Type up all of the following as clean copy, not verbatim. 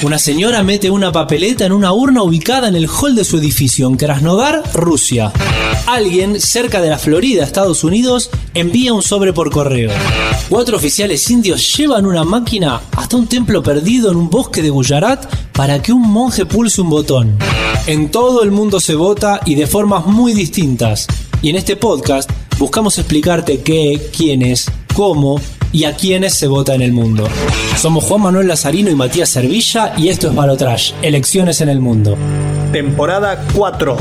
Una señora mete una papeleta en una urna ubicada en el hall de su edificio en Krasnodar, Rusia. Alguien cerca de la Florida, Estados Unidos, envía un sobre por correo. 4 oficiales indios llevan una máquina hasta un templo perdido en un bosque de Gujarat para que un monje pulse un botón. En todo el mundo se vota y de formas muy distintas. Y en este podcast buscamos explicarte qué, quiénes, cómo y a quiénes se vota en el mundo. Somos Juan Manuel Lazarino y Matías Servilla y esto es Balotrash, Elecciones en el Mundo. Temporada 4.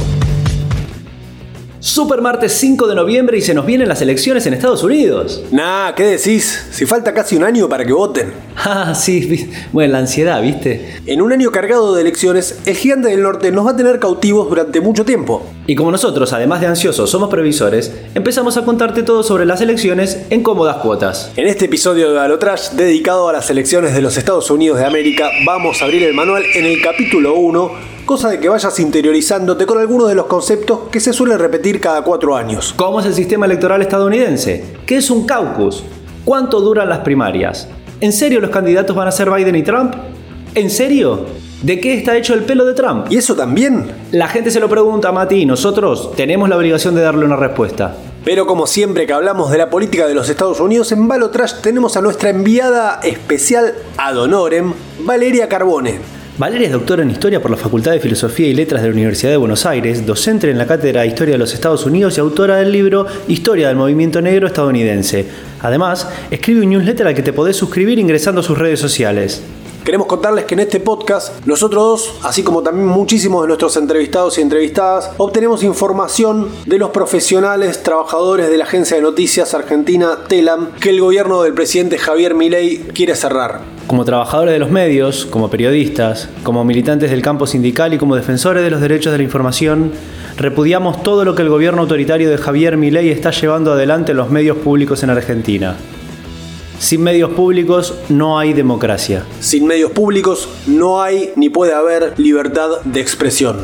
Super martes 5 de noviembre y se nos vienen las elecciones en Estados Unidos. Nah, ¿qué decís? Si falta casi un año para que voten. Ah, sí, bueno, la ansiedad, ¿viste? En un año cargado de elecciones, el gigante del norte nos va a tener cautivos durante mucho tiempo. Y como nosotros, además de ansiosos, somos previsores, empezamos a contarte todo sobre las elecciones en cómodas cuotas. En este episodio de Balotrash, dedicado a las elecciones de los Estados Unidos de América, vamos a abrir el manual en el capítulo 1, cosa de que vayas interiorizándote con algunos de los conceptos que se suelen repetir cada 4 años. ¿Cómo es el sistema electoral estadounidense? ¿Qué es un caucus? ¿Cuánto duran las primarias? ¿En serio los candidatos van a ser Biden y Trump? ¿En serio? ¿De qué está hecho el pelo de Trump? ¿Y eso también? La gente se lo pregunta, Mati, y nosotros tenemos la obligación de darle una respuesta. Pero como siempre que hablamos de la política de los Estados Unidos, en Balotrash tenemos a nuestra enviada especial ad honorem, Valeria Carbone. Valeria es doctora en Historia por la Facultad de Filosofía y Letras de la Universidad de Buenos Aires, docente en la Cátedra de Historia de los Estados Unidos y autora del libro Historia del Movimiento Negro Estadounidense. Además, escribe un newsletter al que te podés suscribir ingresando a sus redes sociales. Queremos contarles que en este podcast, nosotros dos, así como también muchísimos de nuestros entrevistados y entrevistadas, obtenemos información de los profesionales, trabajadores de la agencia de noticias argentina Telam, que el gobierno del presidente Javier Milei quiere cerrar. Como trabajadores de los medios, como periodistas, como militantes del campo sindical y como defensores de los derechos de la información, repudiamos todo lo que el gobierno autoritario de Javier Milei está llevando adelante en los medios públicos en Argentina. Sin medios públicos no hay democracia. Sin medios públicos no hay ni puede haber libertad de expresión.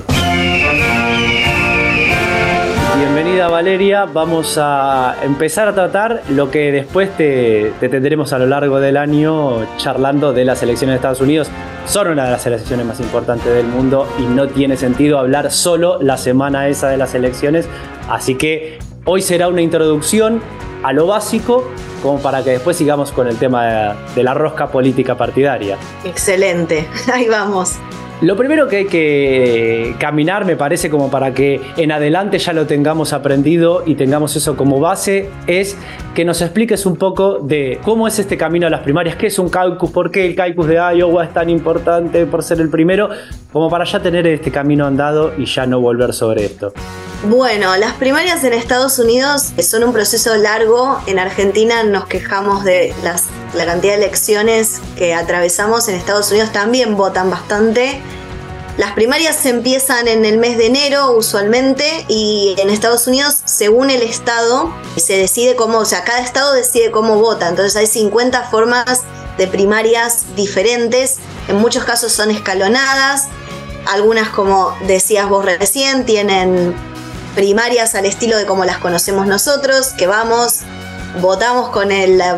Bienvenida Valeria, vamos a empezar a tratar lo que después te tendremos a lo largo del año charlando de las elecciones de Estados Unidos. Son una de las elecciones más importantes del mundo y no tiene sentido hablar solo la semana esa de las elecciones, así que hoy será una introducción a lo básico como para que después sigamos con el tema de la rosca política partidaria. Excelente, ahí vamos. Lo primero que hay que caminar, me parece, como para que en adelante ya lo tengamos aprendido y tengamos eso como base, es que nos expliques un poco de cómo es este camino a las primarias, qué es un caucus, por qué el caucus de Iowa es tan importante por ser el primero, como para ya tener este camino andado y ya no volver sobre esto. Bueno, las primarias en Estados Unidos son un proceso largo. En Argentina nos quejamos de la cantidad de elecciones que atravesamos. En Estados Unidos también votan bastante. Las primarias empiezan en el mes de enero usualmente y en Estados Unidos, según el estado, se decide cómo, o sea, cada estado decide cómo vota. Entonces hay 50 formas de primarias diferentes. En muchos casos son escalonadas. Algunas, como decías vos recién, tienen primarias al estilo de como las conocemos nosotros, que vamos, votamos con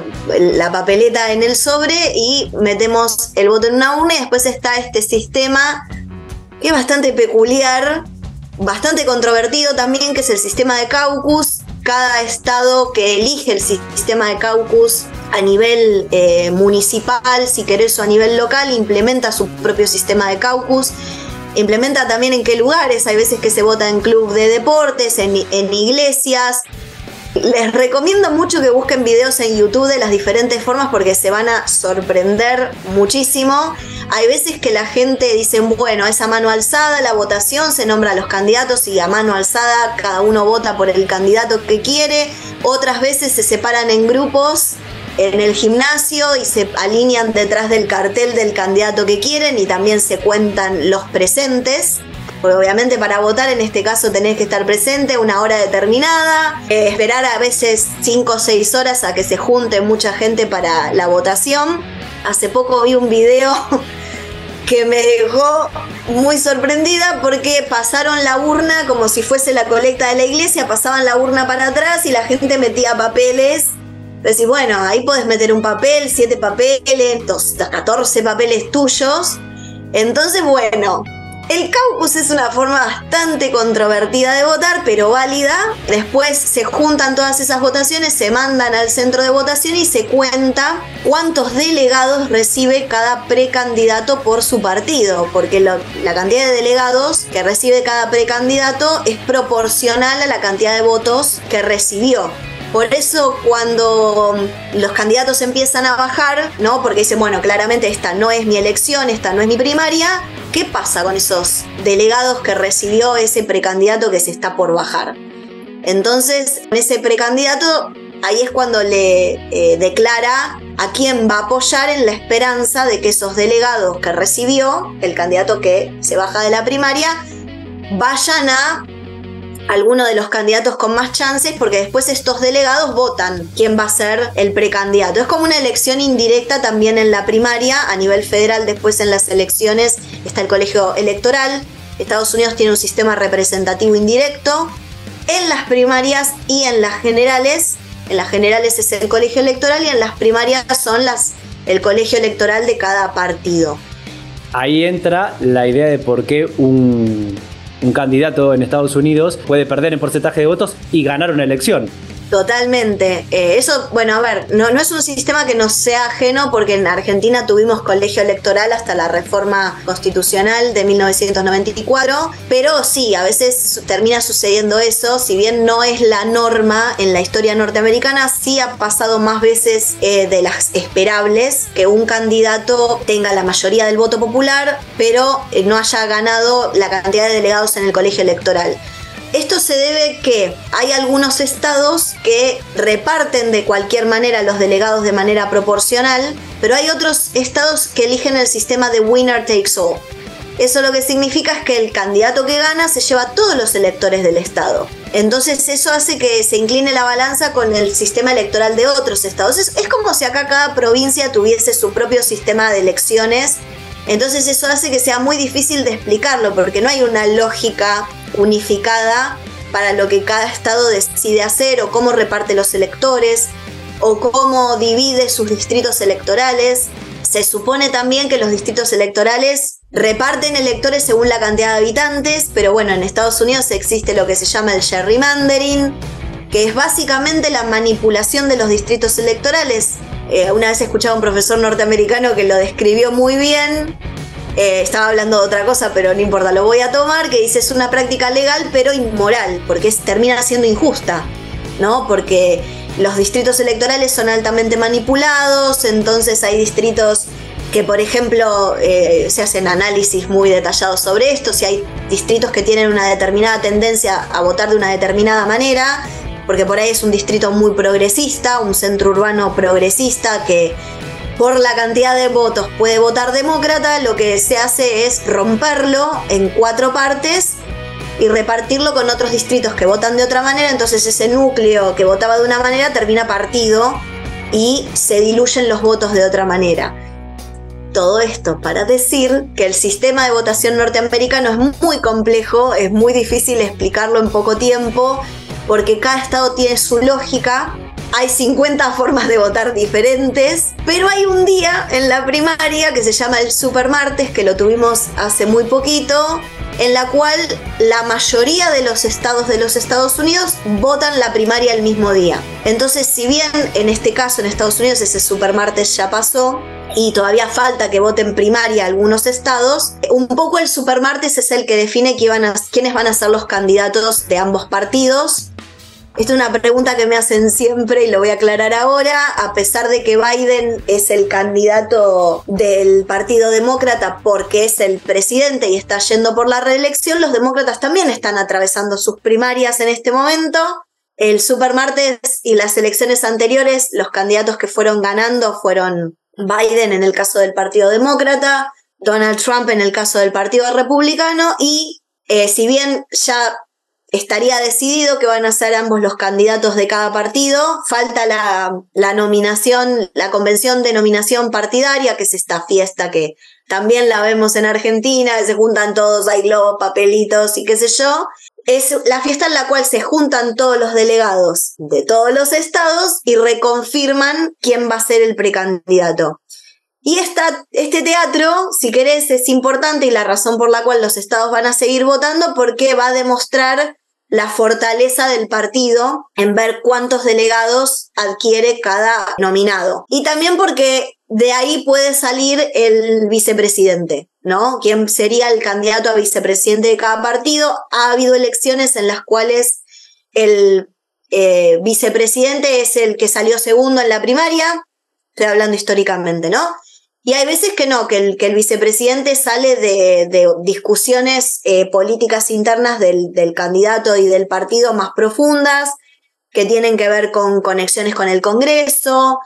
la papeleta en el sobre y metemos el voto en una urna, y después está este sistema que es bastante peculiar, bastante controvertido también, que es el sistema de caucus. Cada estado que elige el sistema de caucus a nivel municipal, si querés, o a nivel local, implementa su propio sistema de caucus. Implementa también en qué lugares. Hay veces que se vota en club de deportes, en iglesias. Les recomiendo mucho que busquen videos en YouTube de las diferentes formas porque se van a sorprender muchísimo. Hay veces que la gente dice, bueno, es a mano alzada la votación, se nombra a los candidatos y a mano alzada cada uno vota por el candidato que quiere. Otras veces se separan en grupos en el gimnasio y se alinean detrás del cartel del candidato que quieren y también se cuentan los presentes. Porque obviamente para votar en este caso tenés que estar presente una hora determinada, esperar a veces 5 o 6 horas a que se junte mucha gente para la votación. Hace poco vi un video que me dejó muy sorprendida porque pasaron la urna como si fuese la colecta de la iglesia, pasaban la urna para atrás y la gente metía papeles. Decís, bueno, ahí podés meter un papel, 7 papeles, 14 papeles tuyos. Entonces, bueno, el caucus es una forma bastante controvertida de votar, pero válida. Después se juntan todas esas votaciones, se mandan al centro de votación y se cuenta cuántos delegados recibe cada precandidato por su partido, porque la cantidad de delegados que recibe cada precandidato es proporcional a la cantidad de votos que recibió. Por eso cuando los candidatos empiezan a bajar, ¿no? Porque dicen, bueno, claramente esta no es mi elección, esta no es mi primaria, ¿qué pasa con esos delegados que recibió ese precandidato que se está por bajar? Entonces, ese precandidato, ahí es cuando le declara a quién va a apoyar en la esperanza de que esos delegados que recibió, el candidato que se baja de la primaria, vayan a alguno de los candidatos con más chances, porque después estos delegados votan quién va a ser el precandidato. Es como una elección indirecta también en la primaria a nivel federal. Después en las elecciones está el colegio electoral. Estados Unidos tiene un sistema representativo indirecto. En las primarias y en las generales es el colegio electoral y en las primarias son el colegio electoral de cada partido. Ahí entra la idea de por qué un candidato en Estados Unidos puede perder en porcentaje de votos y ganar una elección. Totalmente. Eso, bueno, a ver, no es un sistema que nos sea ajeno, porque en Argentina tuvimos colegio electoral hasta la reforma constitucional de 1994, pero sí, a veces termina sucediendo eso. Si bien no es la norma en la historia norteamericana, sí ha pasado más veces de las esperables que un candidato tenga la mayoría del voto popular, pero no haya ganado la cantidad de delegados en el colegio electoral. Esto se debe que hay algunos estados que reparten de cualquier manera los delegados de manera proporcional, pero hay otros estados que eligen el sistema de winner takes all. Eso lo que significa es que el candidato que gana se lleva a todos los electores del estado. Entonces eso hace que se incline la balanza con el sistema electoral de otros estados. Es como si acá cada provincia tuviese su propio sistema de elecciones. Entonces eso hace que sea muy difícil de explicarlo, porque no hay una lógica unificada para lo que cada estado decide hacer, o cómo reparte los electores, o cómo divide sus distritos electorales. Se supone también que los distritos electorales reparten electores según la cantidad de habitantes, pero bueno, en Estados Unidos existe lo que se llama el gerrymandering, que es básicamente la manipulación de los distritos electorales. Una vez escuchaba a un profesor norteamericano que lo describió muy bien. Estaba hablando de otra cosa, pero no importa, lo voy a tomar, que dice: es una práctica legal pero inmoral, porque termina siendo injusta, ¿no? Porque los distritos electorales son altamente manipulados. Entonces hay distritos que, por ejemplo, se hacen análisis muy detallados sobre esto. Si hay distritos que tienen una determinada tendencia a votar de una determinada manera, porque por ahí es un distrito muy progresista, un centro urbano progresista que por la cantidad de votos puede votar demócrata, lo que se hace es romperlo en 4 partes y repartirlo con otros distritos que votan de otra manera. Entonces ese núcleo que votaba de una manera termina partido y se diluyen los votos de otra manera. Todo esto para decir que el sistema de votación norteamericano es muy complejo, es muy difícil explicarlo en poco tiempo, porque cada estado tiene su lógica. Hay 50 formas de votar diferentes, pero hay un día en la primaria que se llama el Supermartes, que lo tuvimos hace muy poquito, en la cual la mayoría de los estados de los Estados Unidos votan la primaria el mismo día. Entonces, si bien en este caso en Estados Unidos ese Supermartes ya pasó y todavía falta que voten primaria algunos estados, un poco el Supermartes es el que define quiénes van a ser los candidatos de ambos partidos. Esta es una pregunta que me hacen siempre y lo voy a aclarar ahora. A pesar de que Biden es el candidato del Partido Demócrata porque es el presidente y está yendo por la reelección, los demócratas también están atravesando sus primarias en este momento. El Supermartes y las elecciones anteriores, los candidatos que fueron ganando fueron Biden en el caso del Partido Demócrata, Donald Trump en el caso del Partido Republicano, y si bien ya estaría decidido que van a ser ambos los candidatos de cada partido, falta la nominación, la convención de nominación partidaria, que es esta fiesta que también la vemos en Argentina, que se juntan todos, hay globos, papelitos y qué sé yo. Es la fiesta en la cual se juntan todos los delegados de todos los estados y reconfirman quién va a ser el precandidato. Y este teatro, si querés, es importante y la razón por la cual los estados van a seguir votando, porque va a demostrar la fortaleza del partido en ver cuántos delegados adquiere cada nominado. Y también porque de ahí puede salir el vicepresidente, ¿no? ¿Quién sería el candidato a vicepresidente de cada partido? Ha habido elecciones en las cuales el vicepresidente es el que salió segundo en la primaria, estoy hablando históricamente, ¿no? Y hay veces que no, que el vicepresidente sale de discusiones políticas internas del candidato y del partido más profundas, que tienen que ver con conexiones con el Congreso,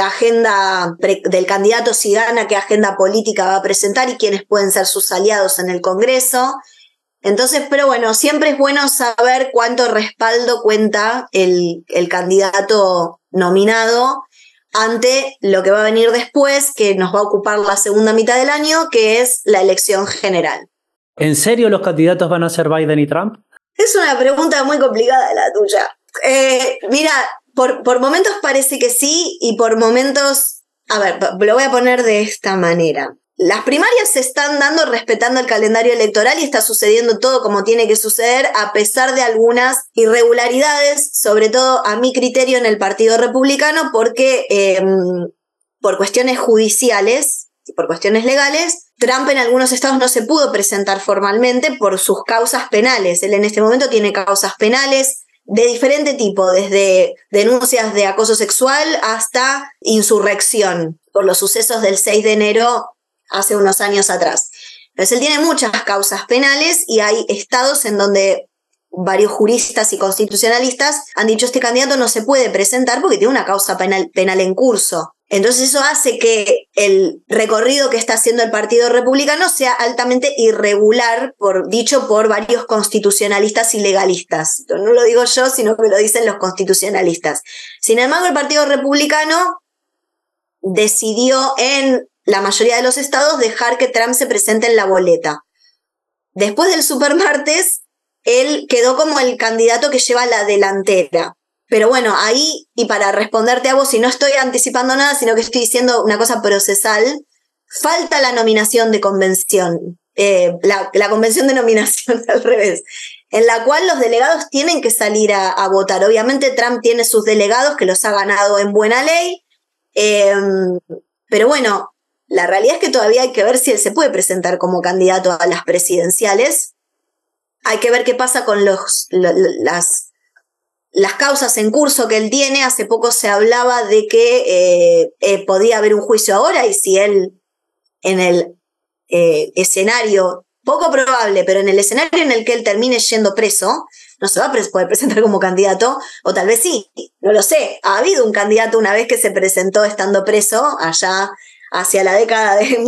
agenda del candidato si gana, qué agenda política va a presentar y quiénes pueden ser sus aliados en el Congreso. Entonces, pero bueno, siempre es bueno saber cuánto respaldo cuenta el candidato nominado ante lo que va a venir después, que nos va a ocupar la segunda mitad del año, que es la elección general. ¿En serio los candidatos van a ser Biden y Trump? Es una pregunta muy complicada la tuya. Mira, por momentos parece que sí y por momentos... A ver, lo voy a poner de esta manera. Las primarias se están dando respetando el calendario electoral y está sucediendo todo como tiene que suceder a pesar de algunas irregularidades, sobre todo a mi criterio en el Partido Republicano, porque por cuestiones judiciales y por cuestiones legales, Trump en algunos estados no se pudo presentar formalmente por sus causas penales. Él en este momento tiene causas penales de diferente tipo, desde denuncias de acoso sexual hasta insurrección por los sucesos del 6 de enero hace unos años atrás. Entonces él tiene muchas causas penales y hay estados en donde varios juristas y constitucionalistas han dicho este candidato no se puede presentar porque tiene una causa penal en curso. Entonces eso hace que el recorrido que está haciendo el Partido Republicano sea altamente irregular, dicho por varios constitucionalistas y legalistas. No lo digo yo, sino que lo dicen los constitucionalistas. Sin embargo, el Partido Republicano decidió en la mayoría de los estados dejar que Trump se presente en la boleta. Después del supermartes, él quedó como el candidato que lleva la delantera. Pero bueno, ahí, y para responderte a vos, y no estoy anticipando nada, sino que estoy diciendo una cosa procesal, falta la nominación de convención, la convención de nominación al revés, en la cual los delegados tienen que salir a votar. Obviamente Trump tiene sus delegados que los ha ganado en buena ley, pero bueno, la realidad es que todavía hay que ver si él se puede presentar como candidato a las presidenciales. Hay que ver qué pasa con las causas en curso que él tiene. Hace poco se hablaba de que podía haber un juicio ahora y si él en el escenario, poco probable, pero en el escenario en el que él termine yendo preso, no se va a poder presentar como candidato, o tal vez sí, no lo sé. Ha habido un candidato una vez que se presentó estando preso allá hacia la década de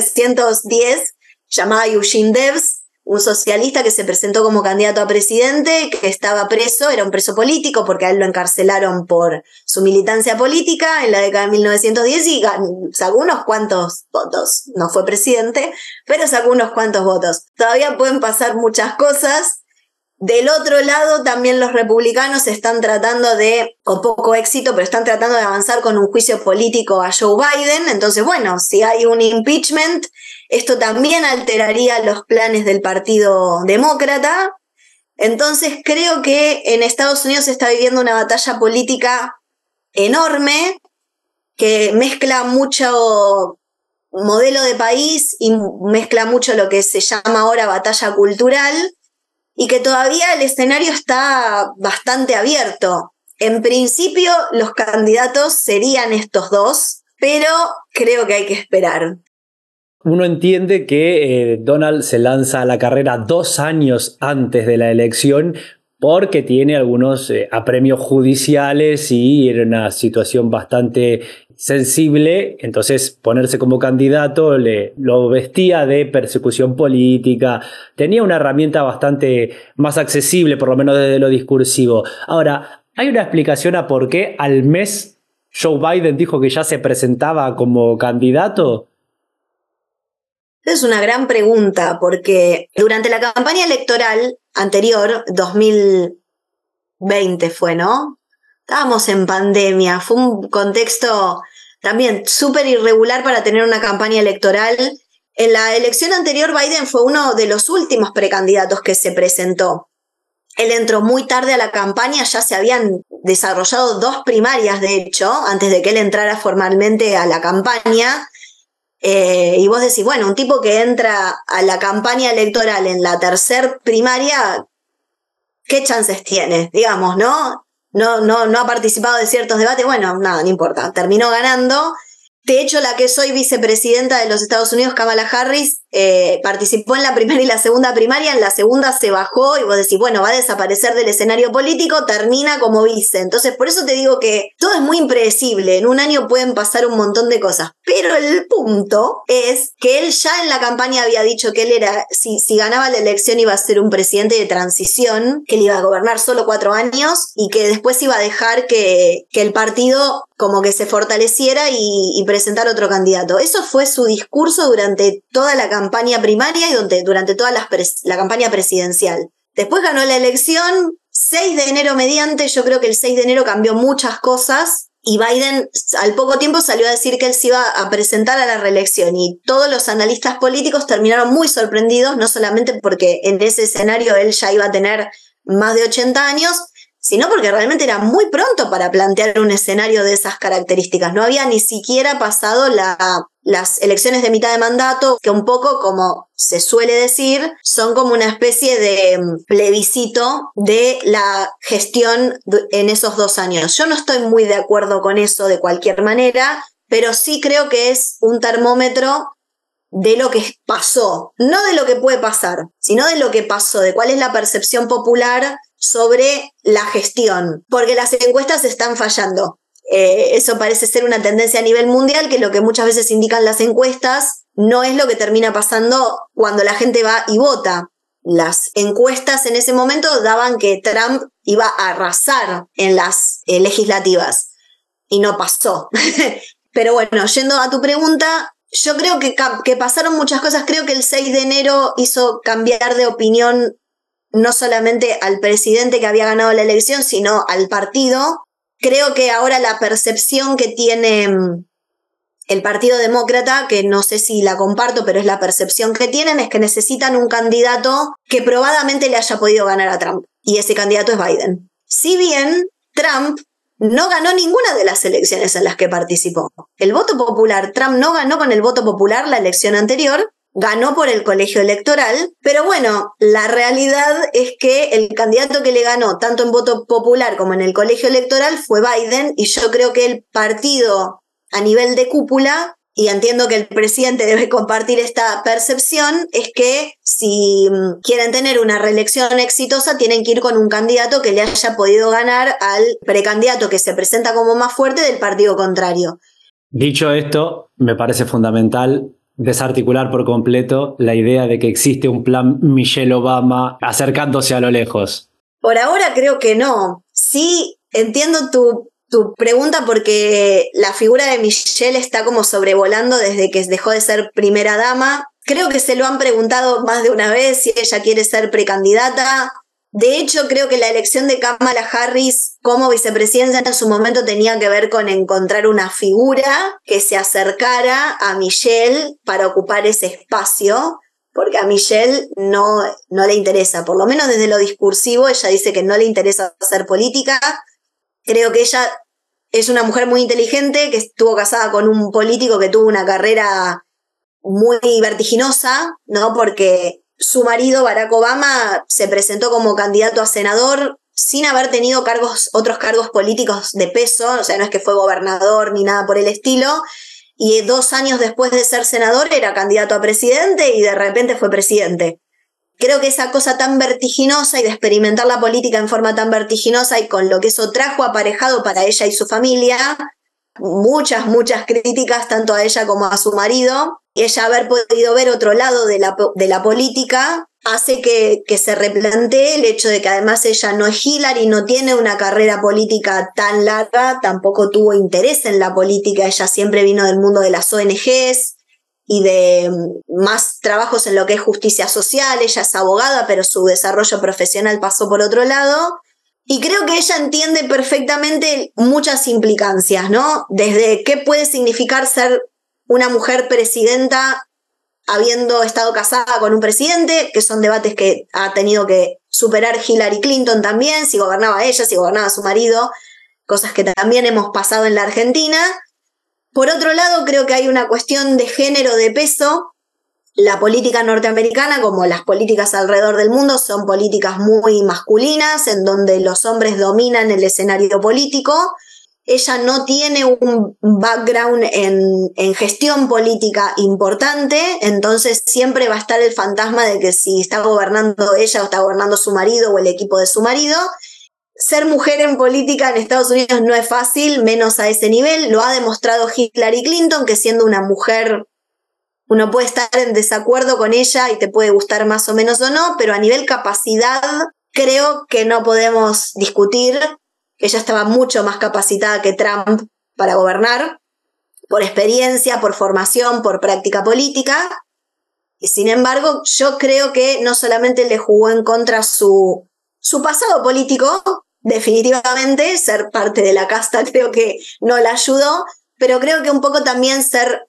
1910, llamado Eugene Debs, un socialista que se presentó como candidato a presidente, que estaba preso, era un preso político porque a él lo encarcelaron por su militancia política en la década de 1910 y sacó unos cuantos votos. No fue presidente, pero sacó unos cuantos votos. Todavía pueden pasar muchas cosas. Del otro lado, también los republicanos están tratando con poco éxito, pero están tratando de avanzar con un juicio político a Joe Biden. Entonces, bueno, si hay un impeachment, esto también alteraría los planes del Partido Demócrata. Entonces, creo que en Estados Unidos se está viviendo una batalla política enorme que mezcla mucho modelo de país y mezcla mucho lo que se llama ahora batalla cultural, y que todavía el escenario está bastante abierto. En principio, los candidatos serían estos dos, pero creo que hay que esperar. Uno entiende que Donald se lanza a la carrera 2 años antes de la elección porque tiene algunos apremios judiciales y era una situación bastante sensible, entonces ponerse como candidato lo vestía de persecución política, tenía una herramienta bastante más accesible, por lo menos desde lo discursivo. Ahora, ¿hay una explicación a por qué al mes Joe Biden dijo que ya se presentaba como candidato? Es una gran pregunta, porque durante la campaña electoral anterior, 2020 fue, ¿no? Estábamos en pandemia, fue un contexto también súper irregular para tener una campaña electoral. En la elección anterior, Biden fue uno de los últimos precandidatos que se presentó. Él entró muy tarde a la campaña, ya se habían desarrollado 2 primarias, de hecho, antes de que él entrara formalmente a la campaña. Y vos decís, bueno, un tipo que entra a la campaña electoral en la 3er primaria, ¿qué chances tiene? Digamos, ¿no? No ha participado de ciertos debates, bueno, nada, no importa, terminó ganando. De hecho, la que soy vicepresidenta de los Estados Unidos, Kamala Harris, participó en la primera y la segunda primaria, en la segunda se bajó y vos decís, bueno, va a desaparecer del escenario político, termina como vice. Entonces, por eso te digo que todo es muy impredecible, en un año pueden pasar un montón de cosas, pero el punto es que él ya en la campaña había dicho que él era, si ganaba la elección iba a ser un presidente de transición, que él iba a gobernar solo 4 años y que después iba a dejar que el partido como que se fortaleciera y presentar otro candidato. Eso fue su discurso durante toda la campaña primaria y durante toda la campaña presidencial. Después ganó la elección, 6 de enero mediante, yo creo que el 6 de enero cambió muchas cosas y Biden al poco tiempo salió a decir que él se iba a presentar a la reelección y todos los analistas políticos terminaron muy sorprendidos, no solamente porque en ese escenario él ya iba a tener más de 80 años, sino porque realmente era muy pronto para plantear un escenario de esas características. No había ni siquiera pasado las elecciones de mitad de mandato, que un poco, como se suele decir, son como una especie de plebiscito de la gestión en esos 2 años. Yo no estoy muy de acuerdo con eso de cualquier manera, pero sí creo que es un termómetro de lo que pasó, no de lo que puede pasar, sino de lo que pasó, de cuál es la percepción popular sobre la gestión, porque las encuestas están fallando. Eso parece ser una tendencia a nivel mundial, que lo que muchas veces indican las encuestas no es lo que termina pasando cuando la gente va y vota. Las encuestas en ese momento daban que Trump iba a arrasar en las legislativas, y no pasó. Pero bueno, yendo a tu pregunta, yo creo que pasaron muchas cosas. Creo que el 6 de enero hizo cambiar de opinión no solamente al presidente que había ganado la elección, sino al partido. Creo que ahora la percepción que tiene el Partido Demócrata, que no sé si la comparto, pero es la percepción que tienen, es que necesitan un candidato que probadamente le haya podido ganar a Trump. Y ese candidato es Biden. Si bien Trump no ganó ninguna de las elecciones en las que participó. El voto popular, Trump no ganó con el voto popular la elección anterior, ganó por el colegio electoral, pero bueno, la realidad es que el candidato que le ganó tanto en voto popular como en el colegio electoral fue Biden, y yo creo que el partido a nivel de cúpula, y entiendo que el presidente debe compartir esta percepción, es que si quieren tener una reelección exitosa tienen que ir con un candidato que le haya podido ganar al precandidato que se presenta como más fuerte del partido contrario. Dicho esto, me parece fundamental desarticular por completo la idea de que existe un plan Michelle Obama acercándose a lo lejos. Por ahora creo que no. Sí, entiendo tu pregunta, porque la figura de Michelle está como sobrevolando desde que dejó de ser primera dama. Creo que se lo han preguntado más de una vez si ella quiere ser precandidata. De hecho, creo que la elección de Kamala Harris como vicepresidenta en su momento tenía que ver con encontrar una figura que se acercara a Michelle para ocupar ese espacio, porque a Michelle no le interesa, por lo menos desde lo discursivo, ella dice que no le interesa hacer política. Creo que ella es una mujer muy inteligente, que estuvo casada con un político que tuvo una carrera muy vertiginosa, ¿no? Porque su marido, Barack Obama, se presentó como candidato a senador sin haber tenido otros cargos políticos de peso, o sea, no es que fue gobernador ni nada por el estilo, y 2 años después de ser senador era candidato a presidente y de repente fue presidente. Creo que esa cosa tan vertiginosa y de experimentar la política en forma tan vertiginosa y con lo que eso trajo aparejado para ella y su familia, muchas críticas tanto a ella como a su marido, y ella haber podido ver otro lado de la política hace que se replantee el hecho de que además ella no es Hillary, no tiene una carrera política tan larga, tampoco tuvo interés en la política, ella siempre vino del mundo de las ONGs y de más trabajos en lo que es justicia social. Ella es abogada, pero su desarrollo profesional pasó por otro lado. Y creo que ella entiende perfectamente muchas implicancias, ¿no? Desde qué puede significar ser una mujer presidenta habiendo estado casada con un presidente, que son debates que ha tenido que superar Hillary Clinton también, si gobernaba ella, si gobernaba su marido, cosas que también hemos pasado en la Argentina. Por otro lado, creo que hay una cuestión de género, de peso. La política norteamericana, como las políticas alrededor del mundo, son políticas muy masculinas, en donde los hombres dominan el escenario político. Ella no tiene un background en gestión política importante, entonces siempre va a estar el fantasma de que si está gobernando ella o está gobernando su marido o el equipo de su marido. Ser mujer en política en Estados Unidos no es fácil, menos a ese nivel. Lo ha demostrado Hillary Clinton, que siendo una mujer uno puede estar en desacuerdo con ella y te puede gustar más o menos o no, pero a nivel capacidad creo que no podemos discutir. Ella estaba mucho más capacitada que Trump para gobernar, por experiencia, por formación, por práctica política. Y sin embargo, yo creo que no solamente le jugó en contra su pasado político, definitivamente, ser parte de la casta creo que no la ayudó, pero creo que un poco también ser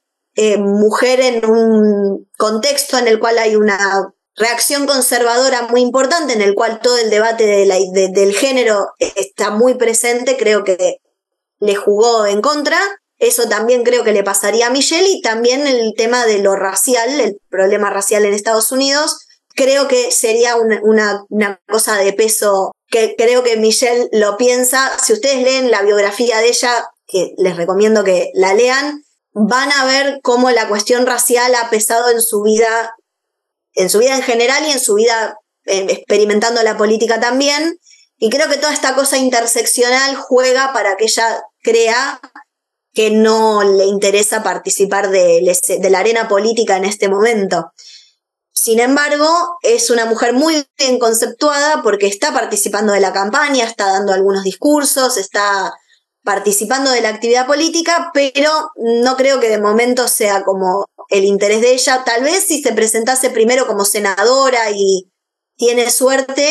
mujer en un contexto en el cual hay una reacción conservadora muy importante, en el cual todo el debate del género está muy presente, creo que le jugó en contra. Eso también creo que le pasaría a Michelle, y también el tema de lo racial, el problema racial en Estados Unidos, creo que sería una cosa de peso, que creo que Michelle lo piensa. Si ustedes leen la biografía de ella, que les recomiendo que la lean, van a ver cómo la cuestión racial ha pesado en su vida en general y en su vida experimentando la política también. Y creo que toda esta cosa interseccional juega para que ella crea que no le interesa participar de la arena política en este momento. Sin embargo, es una mujer muy bien conceptuada porque está participando de la campaña, está dando algunos discursos, está participando de la actividad política, pero no creo que de momento sea como el interés de ella. Tal vez si se presentase primero como senadora y tiene suerte,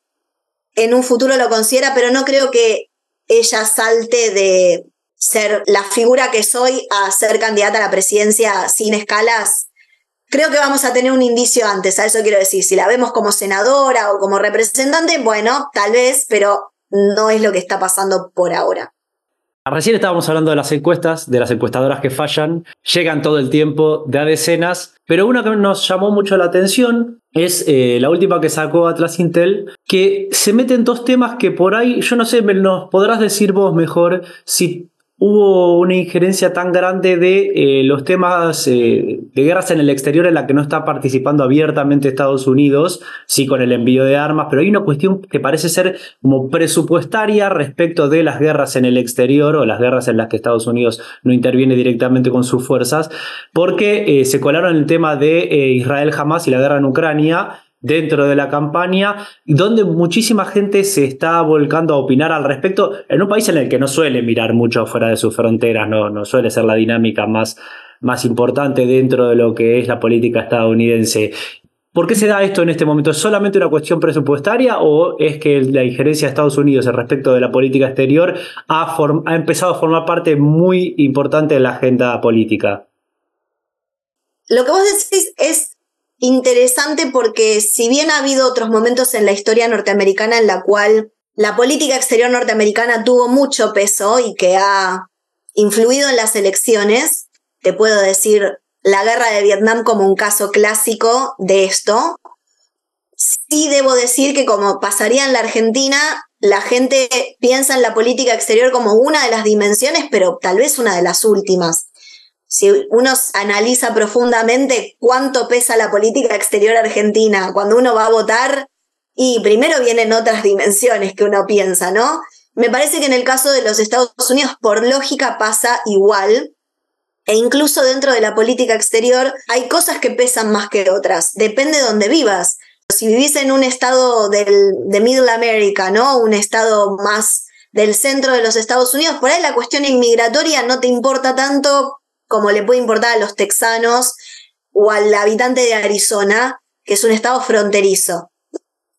en un futuro lo considera, pero no creo que ella salte de ser la figura que soy a ser candidata a la presidencia sin escalas. Creo que vamos a tener un indicio antes, a eso quiero decir. Si la vemos como senadora o como representante, bueno, tal vez, pero no es lo que está pasando por ahora. Recién estábamos hablando de las encuestas, de las encuestadoras que fallan, llegan todo el tiempo, de a decenas, pero una que nos llamó mucho la atención es la última que sacó Atlas Intel, que se mete en dos temas que por ahí, yo no sé, nos podrás decir vos mejor si hubo una injerencia tan grande de los temas de guerras en el exterior en la que no está participando abiertamente Estados Unidos, sí con el envío de armas, pero hay una cuestión que parece ser como presupuestaria respecto de las guerras en el exterior o las guerras en las que Estados Unidos no interviene directamente con sus fuerzas, porque se colaron el tema de Israel-Hamás y la guerra en Ucrania dentro de la campaña, donde muchísima gente se está volcando a opinar al respecto, en un país en el que no suele mirar mucho fuera de sus fronteras, no suele ser la dinámica más importante dentro de lo que es la política estadounidense. ¿Por qué se da esto en este momento? ¿Es solamente una cuestión presupuestaria o es que la injerencia de Estados Unidos respecto de la política exterior ha empezado a formar parte muy importante de la agenda política? Lo que vos decís es interesante porque si bien ha habido otros momentos en la historia norteamericana en la cual la política exterior norteamericana tuvo mucho peso y que ha influido en las elecciones, te puedo decir la guerra de Vietnam como un caso clásico de esto. Sí debo decir que como pasaría en la Argentina, la gente piensa en la política exterior como una de las dimensiones, pero tal vez una de las últimas. Si uno analiza profundamente cuánto pesa la política exterior argentina cuando uno va a votar, y primero vienen otras dimensiones que uno piensa, ¿no? Me parece que en el caso de los Estados Unidos, por lógica, pasa igual. E incluso dentro de la política exterior hay cosas que pesan más que otras. Depende de dónde vivas. Si vivís en un estado de Middle America, ¿no? Un estado más del centro de los Estados Unidos, por ahí la cuestión inmigratoria no te importa tanto como le puede importar a los texanos o al habitante de Arizona, que es un estado fronterizo.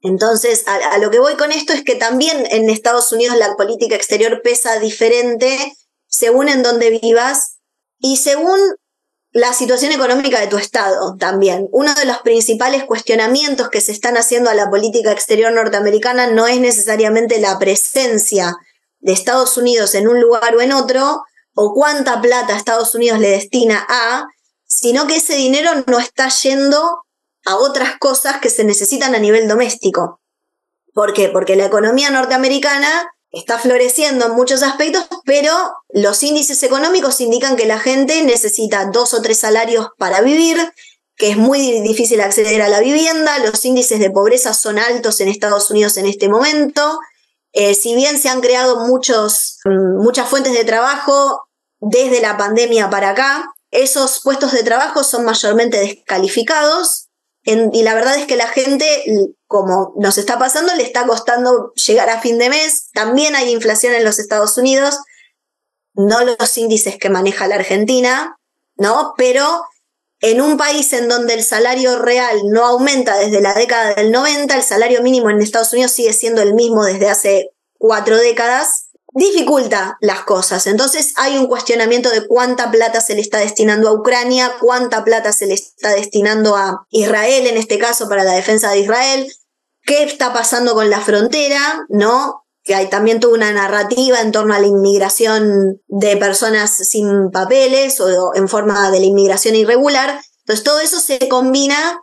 Entonces, a lo que voy con esto es que también en Estados Unidos la política exterior pesa diferente según en dónde vivas y según la situación económica de tu estado también. Uno de los principales cuestionamientos que se están haciendo a la política exterior norteamericana no es necesariamente la presencia de Estados Unidos en un lugar o en otro, o cuánta plata Estados Unidos le destina a, sino que ese dinero no está yendo a otras cosas que se necesitan a nivel doméstico. ¿Por qué? Porque la economía norteamericana está floreciendo en muchos aspectos, pero los índices económicos indican que la gente necesita 2 o 3 salarios para vivir, que es muy difícil acceder a la vivienda, los índices de pobreza son altos en Estados Unidos en este momento, si bien se han creado muchas fuentes de trabajo desde la pandemia para acá, esos puestos de trabajo son mayormente descalificados, y la verdad es que la gente, como nos está pasando, le está costando llegar a fin de mes. También hay inflación en los Estados Unidos, no los índices que maneja la Argentina, ¿no? Pero en un país en donde el salario real no aumenta desde la década del 90, el salario mínimo en Estados Unidos sigue siendo el mismo desde hace 4 décadas, dificulta las cosas. Entonces hay un cuestionamiento de cuánta plata se le está destinando a Ucrania, cuánta plata se le está destinando a Israel, en este caso para la defensa de Israel, qué está pasando con la frontera, ¿no? Que hay también toda una narrativa en torno a la inmigración de personas sin papeles o en forma de la inmigración irregular. Entonces todo eso se combina,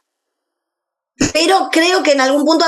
pero creo que en algún punto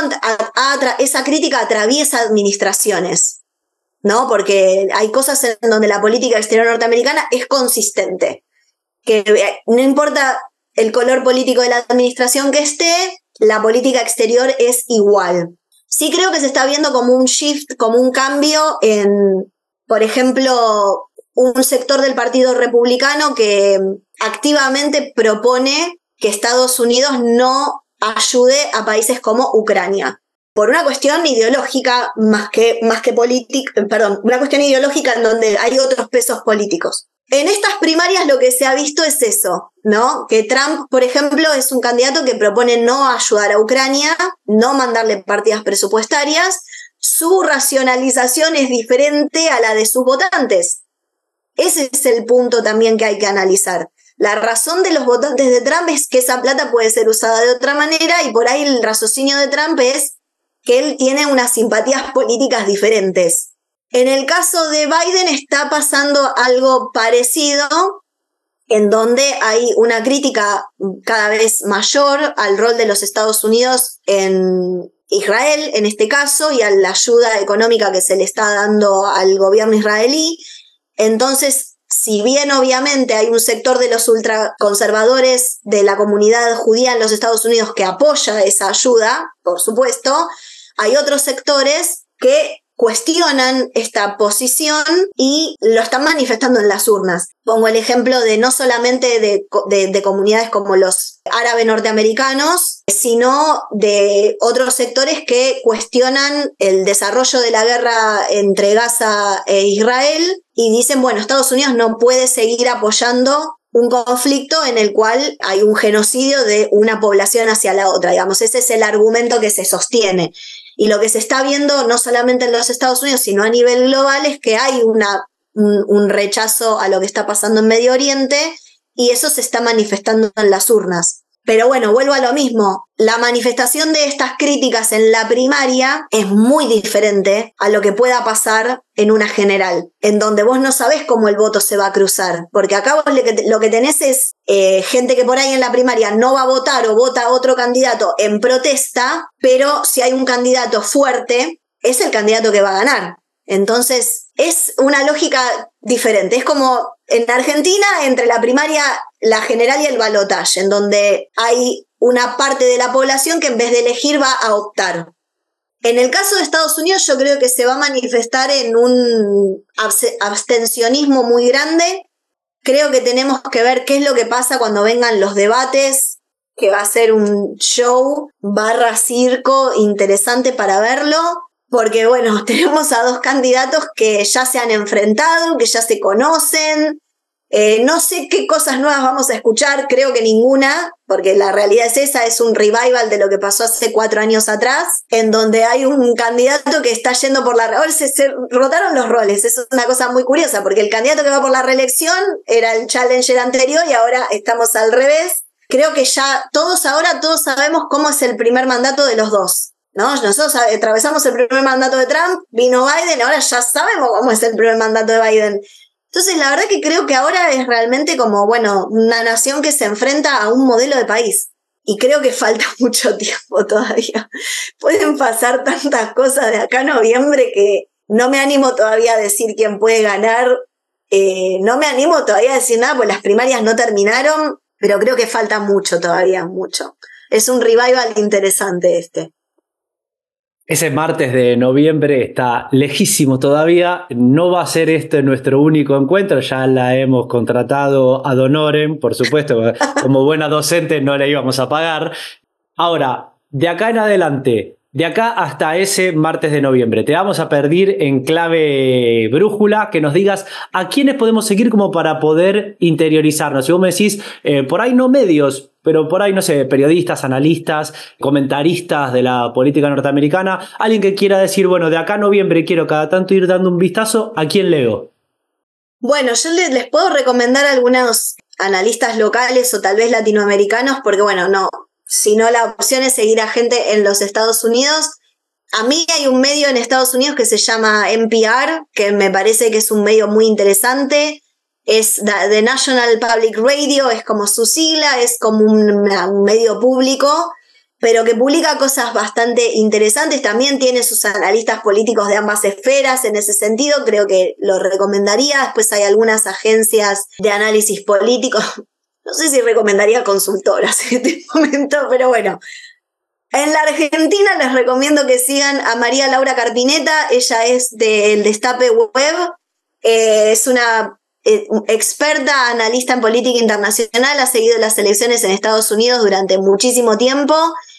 esa crítica atraviesa administraciones, ¿no? Porque hay cosas en donde la política exterior norteamericana es consistente, que no importa el color político de la administración que esté, la política exterior es igual. Sí creo que se está viendo como un shift, como un cambio en, por ejemplo, un sector del Partido Republicano que activamente propone que Estados Unidos no ayude a países como Ucrania. Por una cuestión ideológica más que política, una cuestión ideológica en donde hay otros pesos políticos. En estas primarias lo que se ha visto es eso, ¿no? Que Trump, por ejemplo, es un candidato que propone no ayudar a Ucrania, no mandarle partidas presupuestarias. Su racionalización es diferente a la de sus votantes. Ese es el punto también que hay que analizar. La razón de los votantes de Trump es que esa plata puede ser usada de otra manera y por ahí el raciocinio de Trump es que él tiene unas simpatías políticas diferentes. En el caso de Biden está pasando algo parecido, en donde hay una crítica cada vez mayor al rol de los Estados Unidos en Israel, en este caso, y a la ayuda económica que se le está dando al gobierno israelí. Entonces, si bien obviamente hay un sector de los ultraconservadores de la comunidad judía en los Estados Unidos que apoya esa ayuda, por supuesto, hay otros sectores que cuestionan esta posición y lo están manifestando en las urnas. Pongo el ejemplo de no solamente de comunidades como los árabes norteamericanos, sino de otros sectores que cuestionan el desarrollo de la guerra entre Gaza e Israel y dicen, bueno, Estados Unidos no puede seguir apoyando un conflicto en el cual hay un genocidio de una población hacia la otra, digamos. Ese es el argumento que se sostiene. Y lo que se está viendo no solamente en los Estados Unidos, sino a nivel global, es que hay un rechazo a lo que está pasando en Medio Oriente y eso se está manifestando en las urnas. Pero bueno, vuelvo a lo mismo. La manifestación de estas críticas en la primaria es muy diferente a lo que pueda pasar en una general, en donde vos no sabés cómo el voto se va a cruzar. Porque acá vos lo que tenés es gente que por ahí en la primaria no va a votar o vota a otro candidato en protesta, pero si hay un candidato fuerte, es el candidato que va a ganar. Entonces, es una lógica diferente. Es como en Argentina, entre la primaria, la general y el balotaje, en donde hay una parte de la población que en vez de elegir va a optar. En el caso de Estados Unidos, yo creo que se va a manifestar en un abstencionismo muy grande. Creo que tenemos que ver qué es lo que pasa cuando vengan los debates, que va a ser un show / circo interesante para verlo. Porque, bueno, tenemos a 2 candidatos que ya se han enfrentado, que ya se conocen. No sé qué cosas nuevas vamos a escuchar, creo que ninguna, porque la realidad es esa, es un revival de lo que pasó hace 4 años atrás, en donde hay un candidato que está yendo por la... Se rotaron los roles, es una cosa muy curiosa, porque el candidato que va por la reelección era el challenger anterior y ahora estamos al revés. Creo que ya todos sabemos cómo es el primer mandato de los dos, ¿no? Nosotros atravesamos el primer mandato de Trump, vino Biden, ahora ya sabemos cómo es el primer mandato de Biden. Entonces, la verdad que creo que ahora es realmente como, bueno, una nación que se enfrenta a un modelo de país. Y creo que falta mucho tiempo todavía. Pueden pasar tantas cosas de acá a noviembre que no me animo todavía a decir quién puede ganar. No me animo todavía a decir nada, pues las primarias no terminaron, pero creo que falta mucho todavía, mucho. Es un revival interesante este. Ese martes de noviembre está lejísimo todavía, no va a ser este nuestro único encuentro, ya la hemos contratado ad honorem, por supuesto, como buena docente no le íbamos a pagar. Ahora, de acá en adelante, de acá hasta ese martes de noviembre, te vamos a pedir en clave brújula que nos digas a quiénes podemos seguir como para poder interiorizarnos. Si vos me decís, por ahí no medios, pero por ahí, no sé, periodistas, analistas, comentaristas de la política norteamericana, alguien que quiera decir, bueno, de acá a noviembre quiero cada tanto ir dando un vistazo, ¿a quién leo? Bueno, yo les puedo recomendar a algunos analistas locales o tal vez latinoamericanos, porque bueno, no, si no la opción es seguir a gente en los Estados Unidos. A mí hay un medio en Estados Unidos que se llama NPR, que me parece que es un medio muy interesante. Es The National Public Radio, es como su sigla, es como un medio público, pero que publica cosas bastante interesantes. También tiene sus analistas políticos de ambas esferas en ese sentido, creo que lo recomendaría. Después hay algunas agencias de análisis político, no sé si recomendaría consultoras en este momento, pero bueno. En la Argentina les recomiendo que sigan a María Laura Carpineta, ella es del Destape Web, es una experta analista en política internacional, ha seguido las elecciones en Estados Unidos durante muchísimo tiempo,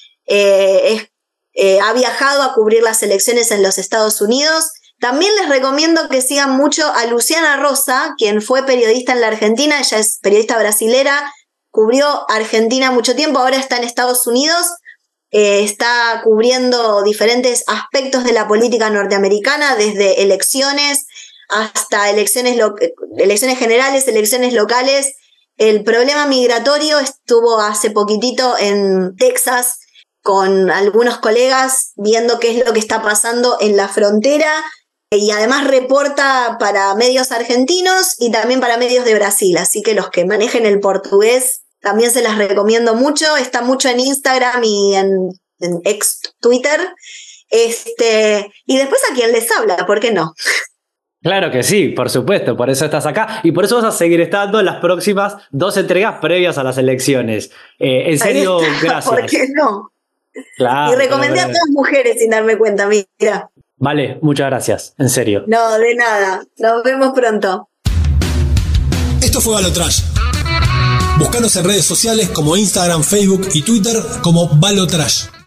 ha viajado a cubrir las elecciones en los Estados Unidos. También les recomiendo que sigan mucho a Luciana Rosa, quien fue periodista en la Argentina, ella es periodista brasilera, cubrió Argentina mucho tiempo, ahora está en Estados Unidos, está cubriendo diferentes aspectos de la política norteamericana, desde elecciones hasta elecciones generales, elecciones locales. El problema migratorio estuvo hace poquitito en Texas con algunos colegas viendo qué es lo que está pasando en la frontera y además reporta para medios argentinos y también para medios de Brasil, así que los que manejen el portugués también se las recomiendo mucho. Está mucho en Instagram y en ex Twitter. Y después a quien les habla, ¿por qué no? Claro que sí, por supuesto, por eso estás acá y por eso vas a seguir estando en las próximas 2 entregas previas a las elecciones. En serio, gracias. ¿Por qué no? Claro, y recomendé a todas mujeres sin darme cuenta, mira. Vale, muchas gracias, en serio. No, de nada. Nos vemos pronto. Esto fue Balotrash. Búscanos en redes sociales como Instagram, Facebook y Twitter como Balotrash.